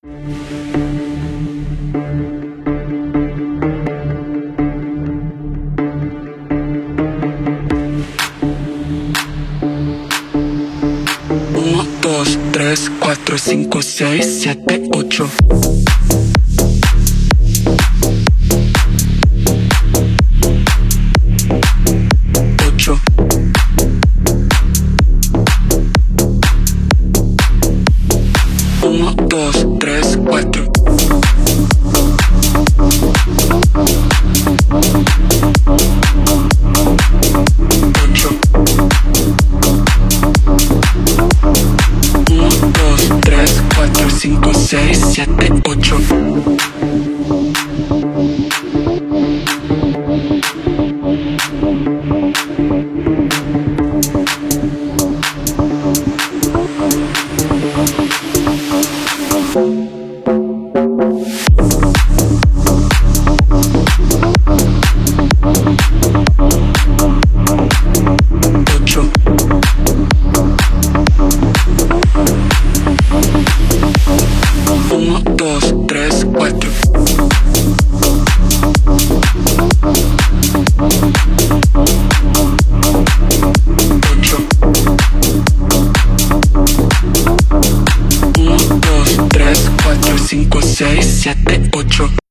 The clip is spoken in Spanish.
Uno, dos, tres, cuatro, cinco, seis, siete, ocho. Ocho. Uno, dos, tres, cuatro. Ocho. Uno, dos, tres, cuatro, cinco, seis, siete, ocho. Uno, dos, tres, cuatro. Ocho. Uno, dos, tres, cuatro, cinco, seis, siete, ocho.